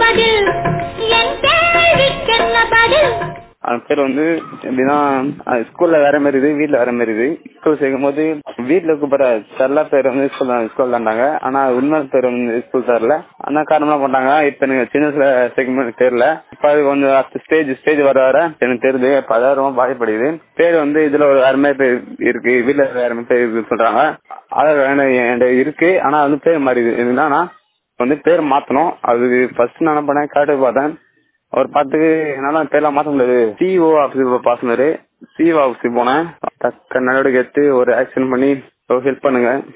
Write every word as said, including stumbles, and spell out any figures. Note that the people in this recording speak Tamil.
அவன் பேர் வந்து எப்படின்னா ஸ்கூல்ல வேற மாதிரி இது, வீட்டுல வேற மாதிரி இது. ஸ்கூல் சேர்க்கும் போது வீட்டுல கூப்பிட சரலா பேர் வந்து ஸ்கூல் ஸ்கூல் தாண்டாங்க. ஆனா உண்மை பேர் வந்து ஸ்கூல் தரல. அந்த காரணம்லாம் பண்ணாங்க. இப்ப எனக்கு சின்ன வயசுல சேர்க்கும் போது தெரியல. இப்ப அது கொஞ்சம் ஸ்டேஜ் ஸ்டேஜ் வர வர எனக்கு தெரியுது. இப்ப அதான் ரொம்ப பாதிப்படுது. பேர் வந்து இதுல ஒரு வேற மாதிரி பேர் இருக்கு, வீட்டுல வேற மாதிரி பேர் இருக்குன்னு சொல்றாங்க. அதான் என்கிட்ட இருக்கு. ஆனா வந்து பேர் மாறி என்னன்னா வந்து பேர் மாத்தணும். அது ஃபர்ஸ்ட் நான் என்ன பண்ணேன், காட்டு பார்த்தேன். அவர் பார்த்துக்கு என்னால பேர்லாம் மாற்ற முடியாது. சிஓ ஆஃபீஸுக்கு பாசனாரு. சிஓ ஆஃபீஸுக்கு போனேன். தக்க நடவடிக்கை எடுத்து ஒரு ஆக்ஷன் பண்ணி ஹெல்ப் பண்ணுங்க.